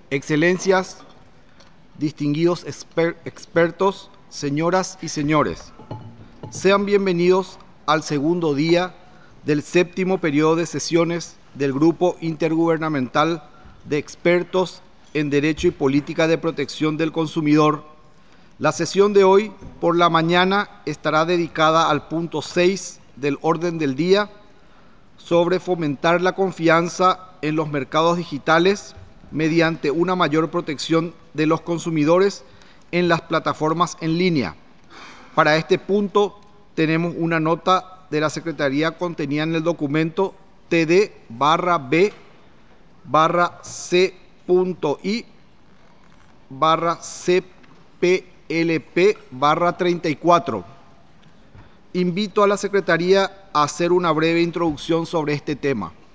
Excelencias, distinguidos expertos, señoras y señores, sean bienvenidos al segundo día del séptimo periodo de sesiones del Grupo Intergubernamental de Expertos en Derecho y Política de Protección del Consumidor. La sesión de hoy por la mañana estará dedicada al punto 6 del orden del día sobre fomentar la confianza en los mercados digitales mediante una mayor protección de los consumidores en las plataformas en línea. Para este punto tenemos una nota de la Secretaría contenida en el documento TD-B-C.I/CPLP/34. Invito a la Secretaría a hacer una breve introducción sobre este tema.